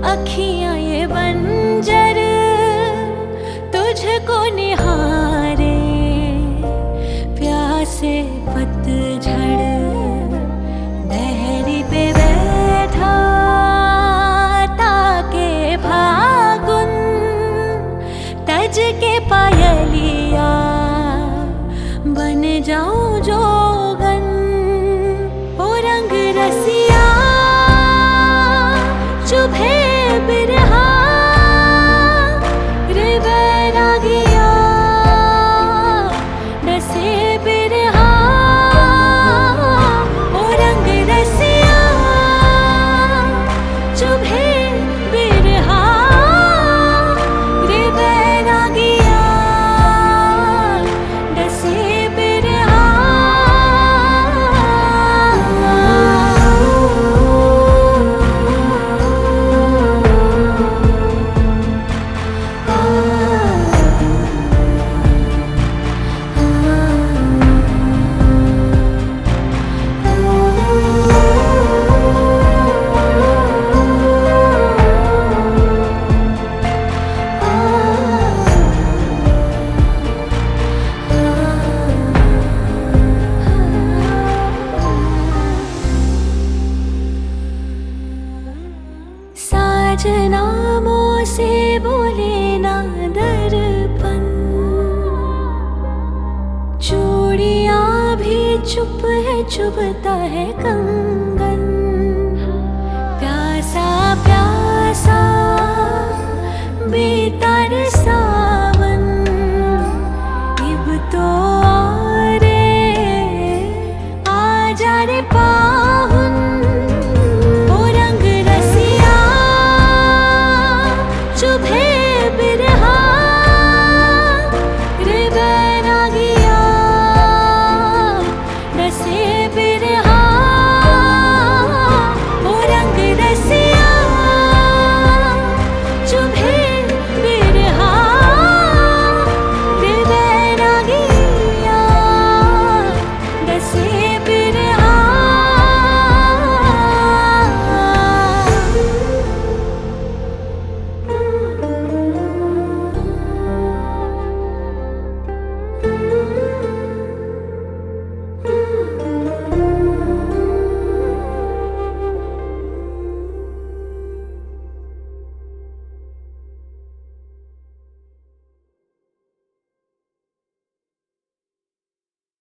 अखियां ये बंजर तुझको निहारे, प्यासे पतझड़ दहरी पे बैठा ताके फागुन, तज के पायलिया बन जाऊं जोगन। ओ रंग रसिया चुभे बिरहा रे बैरागिया, डसे बिरहा। ओ रंग रसिया चुभे बिरहा रे बैरागिया, डसे बिरहा। साजनामों से बोले ना दर्पण, चूड़ियां भी चुप है, चुभता है कंगन। प्यासा प्यासा